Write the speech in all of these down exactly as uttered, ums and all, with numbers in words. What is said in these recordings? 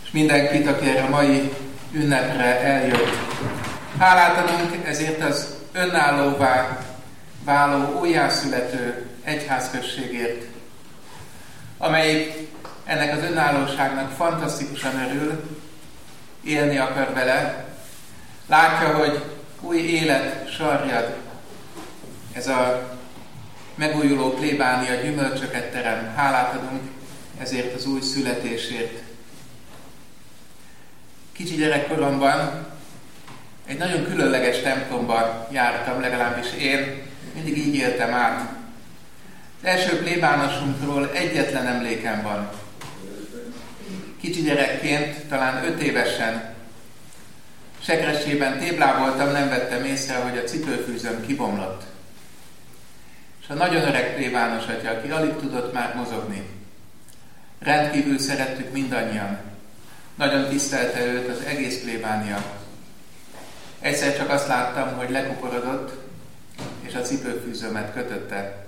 és mindenkit, aki erre a mai ünnepre eljött. Hálát adunk ezért az önállóvá váló, újjászülető egyházközségért, amely ennek az önállóságnak fantasztikusan örül, élni akar vele, látja, hogy új élet sarjad, ez a megújuló plébánia gyümölcsöket terem. Hálát adunk ezért az új születésért. Kicsi gyerekkoromban egy nagyon különleges templomba jártam, legalábbis én mindig így éltem át. Az első plébánosunkról egyetlen emlékem van. Kicsi gyerekként, talán öt évesen, sekrestyében tébláboltam, nem vettem észre, hogy a cipőfűzöm kibomlott. És a nagyon öreg plébános atya, aki alig tudott már mozogni, rendkívül szerettük mindannyian. Nagyon tisztelte őt az egész plébánia. Egyszer csak azt láttam, hogy lekuporodott, és a cipőfűzőmet kötötte.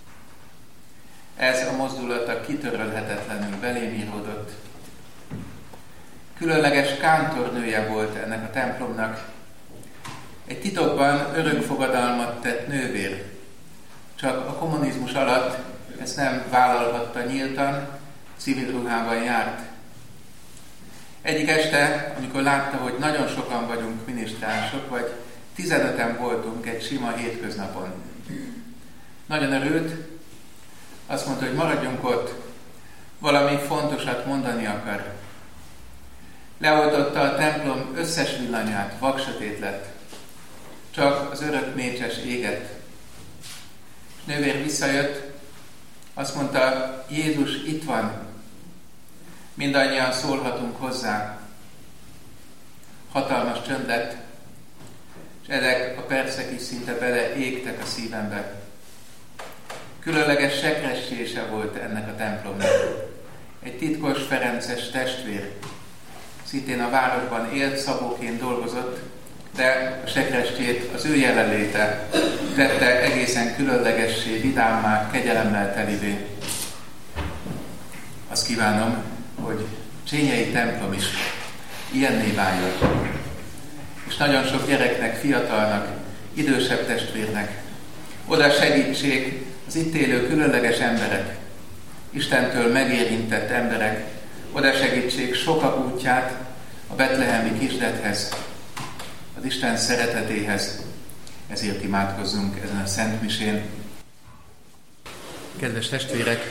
Ez a mozdulata kitörölhetetlenül belém íródott. Különleges kántornője volt ennek a templomnak. Egy titokban örökfogadalmat tett nővér. Csak a kommunizmus alatt ezt nem vállalhatta nyíltan, civil ruhában járt. Egyik este, amikor látta, hogy nagyon sokan vagyunk minisztránsok, vagy tizenöten voltunk egy sima hétköznapon. Nagyon örült, azt mondta, hogy maradjunk ott, valami fontosat mondani akar. Leoltotta a templom összes villanyát, vaksötét lett. Csak az örök mécses égett. És nővér visszajött, azt mondta, Jézus itt van, mindannyian szólhatunk hozzá. Hatalmas csönd lett, és ezek a percek is szinte beleégtek a szívembe. Különleges sekrestyése volt ennek a templomnak. Egy titkos ferences testvér. Szintén a városban élt, szabóként dolgozott, de a sekrestyét az ő jelenléte tette egészen különlegessé, vidámmá, kegyelemmel telivé. Azt kívánom, hogy Csényei templom is ilyenné váljon. És nagyon sok gyereknek, fiatalnak, idősebb testvérnek oda segítsék az itt élő különleges emberek, Istentől megérintett emberek, oda segítsék sokak útját a betlehemi kisdethez, az Isten szeretetéhez. Ezért imádkozzunk ezen a Szent Misén. Kedves testvérek,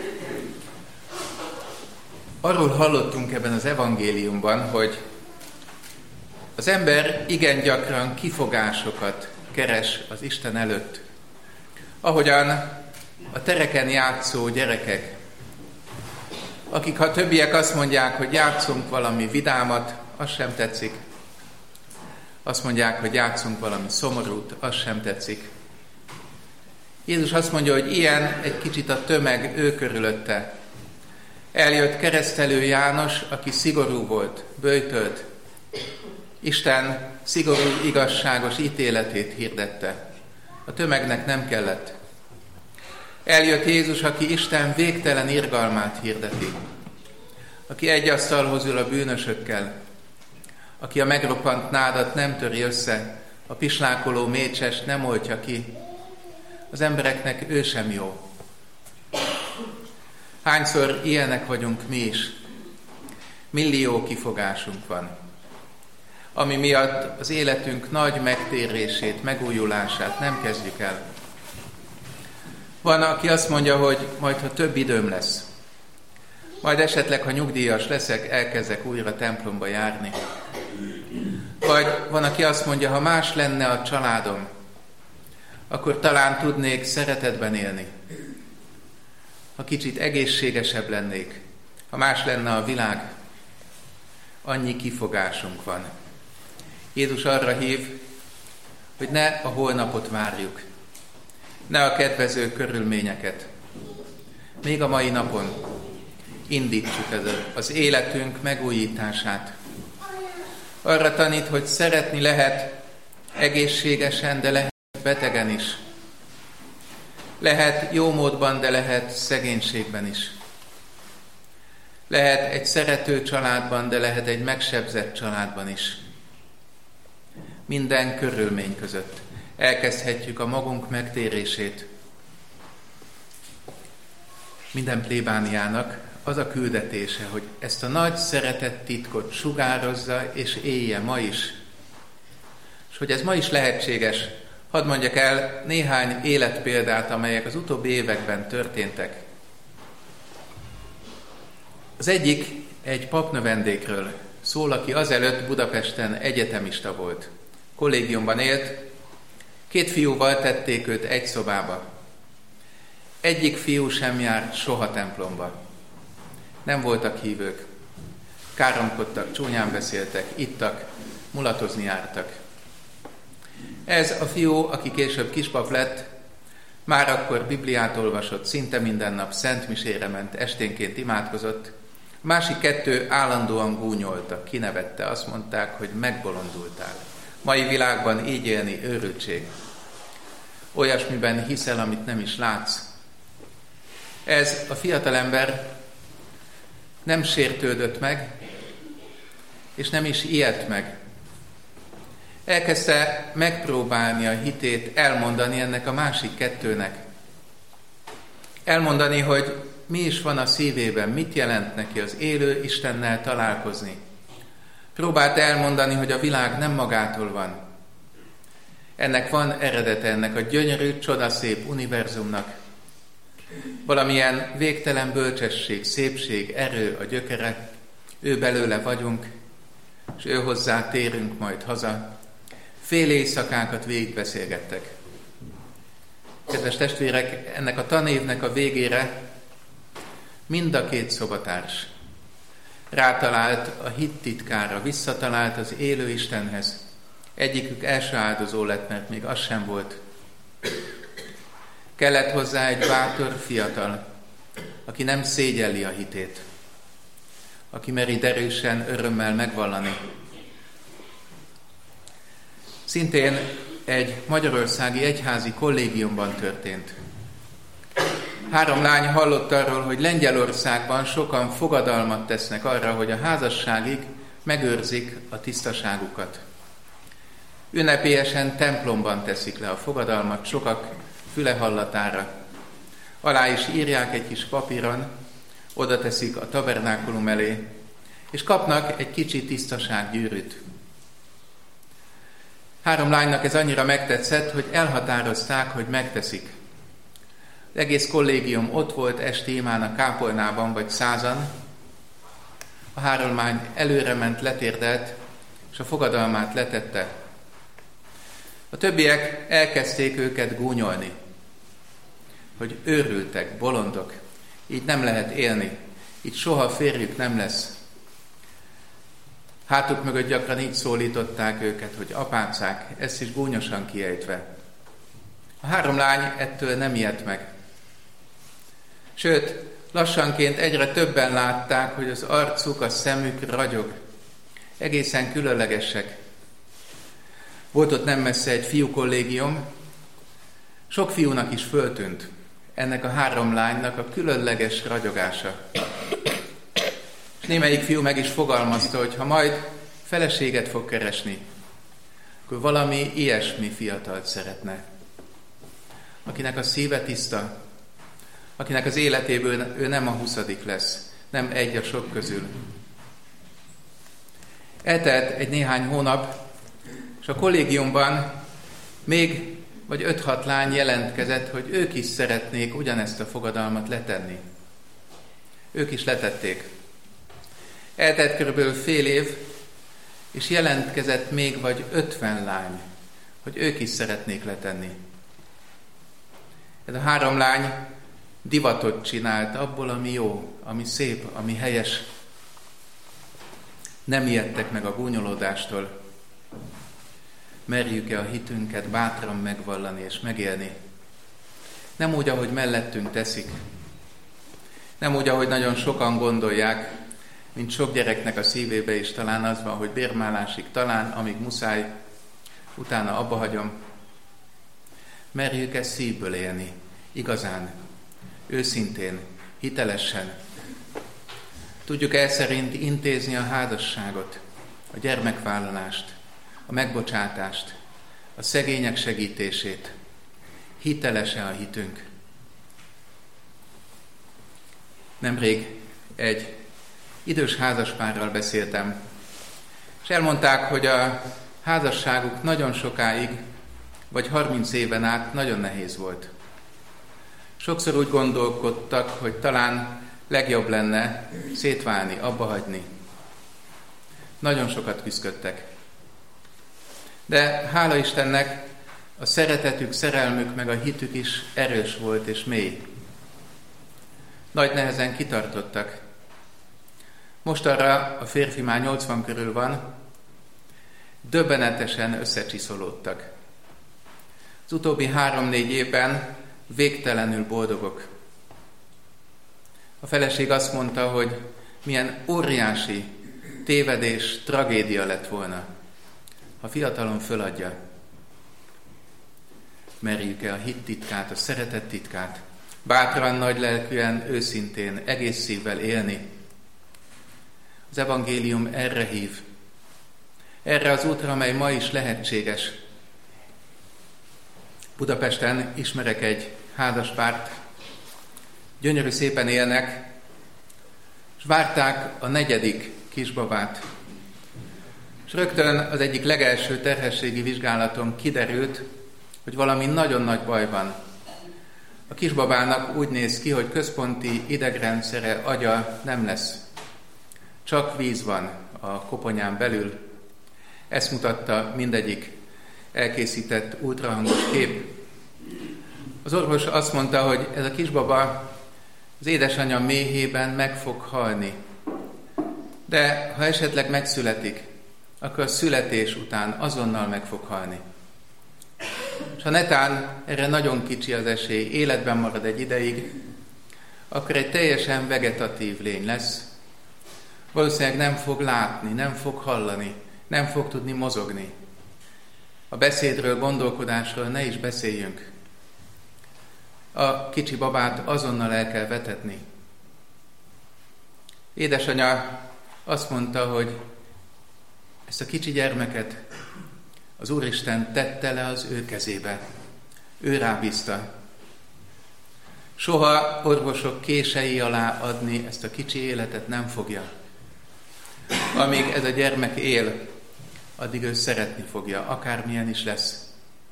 arról hallottunk ebben az evangéliumban, hogy az ember igen gyakran kifogásokat keres az Isten előtt. Ahogyan a tereken játszó gyerekek, akik ha többiek azt mondják, hogy játszunk valami vidámat, az sem tetszik. Azt mondják, hogy játszunk valami szomorút, az sem tetszik. Jézus azt mondja, hogy ilyen egy kicsit a tömeg ő körülötte. Eljött Keresztelő János, aki szigorú volt, böjtölt. Isten szigorú, igazságos ítéletét hirdette. A tömegnek nem kellett. Eljött Jézus, aki Isten végtelen irgalmát hirdeti. Aki egy asztalhoz ül a bűnösökkel. Aki a megroppant nádat nem töri össze, a pislákoló mécsest nem oltja ki. Az embereknek ő sem jó. Hányszor ilyenek vagyunk mi is? Millió kifogásunk van, ami miatt az életünk nagy megtérését, megújulását nem kezdjük el. Van, aki azt mondja, hogy majd, ha több időm lesz, majd esetleg, ha nyugdíjas leszek, elkezdek újra templomba járni. Vagy van, aki azt mondja, ha más lenne a családom, akkor talán tudnék szeretetben élni. Ha kicsit egészségesebb lennék, ha más lenne a világ, annyi kifogásunk van. Jézus arra hív, hogy ne a holnapot várjuk, ne a kedvező körülményeket. Még a mai napon indítsuk az életünk megújítását. Arra tanít, hogy szeretni lehet egészségesen, de lehet betegen is. Lehet jó módban, de lehet szegénységben is. Lehet egy szerető családban, de lehet egy megsebzett családban is. Minden körülmény között elkezdhetjük a magunk megtérését. Minden plébániának az a küldetése, hogy ezt a nagy szeretett titkot sugározza és élje ma is. És hogy ez ma is lehetséges, hadd mondjak el néhány életpéldát, amelyek az utóbbi években történtek. Az egyik egy papnövendékről szól, aki azelőtt Budapesten egyetemista volt. Kollégiumban élt, két fiúval tették őt egy szobába. Egyik fiú sem járt soha templomba. Nem voltak hívők. Káromkodtak, csúnyán beszéltek, ittak, mulatozni jártak. Ez a fiú, aki később kispap lett, már akkor Bibliát olvasott, szinte minden nap szentmisére ment, esténként imádkozott. A másik kettő állandóan gúnyoltak, kinevette, azt mondták, hogy megbolondultál. Mai világban így élni őrültség. Olyasmiben hiszel, amit nem is látsz. Ez a fiatalember nem sértődött meg, és nem is ijedt meg. Elkezdte megpróbálni a hitét elmondani ennek a másik kettőnek. Elmondani, hogy mi is van a szívében, mit jelent neki az élő Istennel találkozni. Próbált elmondani, hogy a világ nem magától van. Ennek van eredete, ennek a gyönyörű, csodaszép univerzumnak. Valamilyen végtelen bölcsesség, szépség, erő a gyökere, ő belőle vagyunk, és ő hozzá térünk majd haza. Fél éjszakákat végigbeszélgettek. Kedves testvérek, ennek a tanévnek a végére mind a két szobatárs rátalált a hit titkára, visszatalált az élő Istenhez. Egyikük első áldozó lett, mert még az sem volt. Kellett hozzá egy bátor fiatal, aki nem szégyelli a hitét, aki meri derűsen, örömmel megvallani. Szintén egy magyarországi egyházi kollégiumban történt. Három lány hallott arról, hogy Lengyelországban sokan fogadalmat tesznek arra, hogy a házasságig megőrzik a tisztaságukat. Ünnepélyesen templomban teszik le a fogadalmat, sokak füle hallatára. Alá is írják egy kis papíron, oda teszik a tabernákulum elé, és kapnak egy kicsi tisztasággyűrűt. Három lánynak ez annyira megtetszett, hogy elhatározták, hogy megteszik. Az egész kollégium ott volt esti imán a kápolnában, vagy százan. A három lány előre ment, letérdelt, és a fogadalmát letette. A többiek elkezdték őket gúnyolni, hogy őrültek, bolondok, így nem lehet élni, így soha férjük nem lesz. Hátuk mögött gyakran így szólították őket, hogy apácák, ezt is gúnyosan kiejtve. A három lány ettől nem ijedt meg. Sőt, lassanként egyre többen látták, hogy az arcuk, a szemük ragyog. Egészen különlegesek. Volt ott nem messze egy fiúkollégium, sok fiúnak is föltűnt ennek a három lánynak a különleges ragyogása. És némelyik fiú meg is fogalmazta, hogy ha majd feleséget fog keresni, akkor valami ilyesmi fiatalt szeretne, akinek a szíve tiszta, akinek az életéből ő nem a huszadik lesz, nem egy a sok közül. Eltelt egy néhány hónap, és a kollégiumban még vagy öt-hat lány jelentkezett, hogy ők is szeretnék ugyanezt a fogadalmat letenni. Ők is letették. Eltelt körülbelül fél év, és jelentkezett még vagy ötven lány, hogy ők is szeretnék letenni. Ez a három lány divatot csinált abból, ami jó, ami szép, ami helyes. Nem ijedtek meg a gúnyolódástól. Merjük-e a hitünket bátran megvallani és megélni? Nem úgy, ahogy mellettünk teszik. Nem úgy, ahogy nagyon sokan gondolják, mint sok gyereknek a szívébe is talán az van, hogy bérmálásig talán, amíg muszáj, utána abba hagyom. Merjük-e szívből élni, igazán, őszintén, hitelesen. Tudjuk el szerint intézni a házasságot, a gyermekvállalást, a megbocsátást, a szegények segítését. Hiteles-e a hitünk? Nemrég egy idős házaspárral beszéltem, és elmondták, hogy a házasságuk nagyon sokáig, vagy harminc éven át nagyon nehéz volt. Sokszor úgy gondolkodtak, hogy talán legjobb lenne szétválni, abbahagyni. Nagyon sokat küzdöttek. De hála Istennek a szeretetük, szerelmük, meg a hitük is erős volt és mély. Nagy nehezen kitartottak. Mostanra a férfi már nyolcvan körül van, döbbenetesen összecsiszolódtak. Az utóbbi három-négy évben végtelenül boldogok. A feleség azt mondta, hogy milyen óriási tévedés, tragédia lett volna, ha fiatalon föladja. Merjük-e a hit titkát, a szeretet titkát, bátran, nagylelkűen, őszintén, egész szívvel élni. Az evangélium erre hív. Erre az útra, amely ma is lehetséges. Budapesten ismerek egy házaspárt, gyönyörű szépen élnek, és várták a negyedik kisbabát. És rögtön az egyik legelső terhességi vizsgálaton kiderült, hogy valami nagyon nagy baj van. A kisbabának úgy néz ki, hogy központi idegrendszere, agya nem lesz. Csak víz van a koponyán belül. Ezt mutatta mindegyik elkészített ultrahangos kép. Az orvos azt mondta, hogy ez a kisbaba az édesanyja méhében meg fog halni. De ha esetleg megszületik, akkor a születés után azonnal meg fog halni. És ha netán erre nagyon kicsi az esély, életben marad egy ideig, akkor egy teljesen vegetatív lény lesz. Valószínűleg nem fog látni, nem fog hallani, nem fog tudni mozogni. A beszédről, gondolkodásról ne is beszéljünk. A kicsi babát azonnal el kell vetetni. Édesanyja azt mondta, hogy ezt a kicsi gyermeket az Úristen tette le az ő kezébe. Ő rábízta. Soha orvosok kései alá adni ezt a kicsi életet nem fogja. Amíg ez a gyermek él, addig ő szeretni fogja, akármilyen is lesz.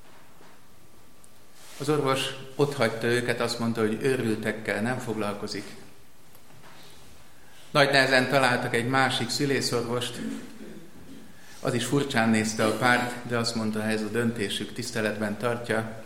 Az orvos otthagyta őket, azt mondta, hogy őrültekkel nem foglalkozik. Nagy nehezen találtak egy másik szülészorvost, az is furcsán nézte a párt, de azt mondta, hogy ez a döntésük tiszteletben tartja.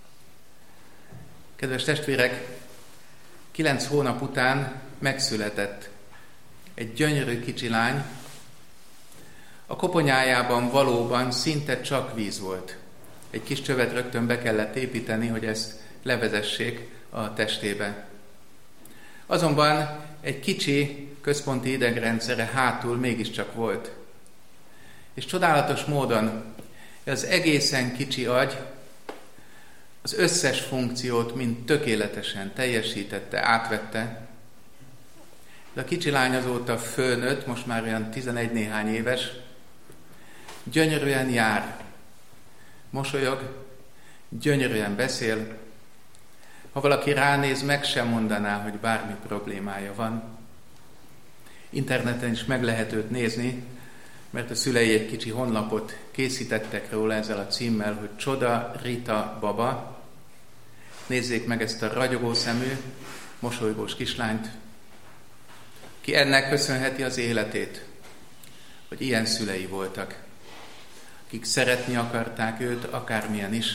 Kedves testvérek, kilenc hónap után megszületett egy gyönyörű kicsi lány. A koponyájában valóban szinte csak víz volt. Egy kis csövet rögtön be kellett építeni, hogy ezt levezessék a testébe. Azonban egy kicsi központi idegrendszere hátul mégiscsak volt. És csodálatos módon az egészen kicsi agy az összes funkciót mind tökéletesen teljesítette, átvette. De a kicsi lány azóta fölnőtt, most már olyan tizenegy néhány éves, gyönyörűen jár, mosolyog, gyönyörűen beszél. Ha valaki ránéz, meg sem mondaná, hogy bármi problémája van. Interneten is meg lehet őt nézni, mert a szülei egy kicsi honlapot készítettek róla ezzel a címmel, hogy Csoda Rita baba. Nézzék meg ezt a ragyogó szemű, mosolygós kislányt, ki ennek köszönheti az életét, hogy ilyen szülei voltak, akik szeretni akarták őt, akármilyen is.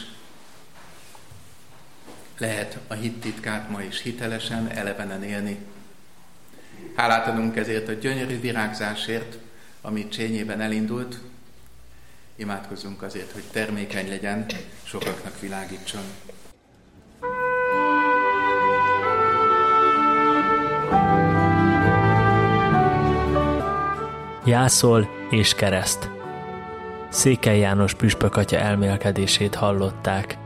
Lehet a hit titkát ma is hitelesen, elevenen élni. Hálát adunk ezért a gyönyörű virágzásért, ami Csényében elindult. Imádkozzunk azért, hogy termékeny legyen, sokaknak világítson. Jászol és kereszt. Székely János püspök atya elmélkedését hallották.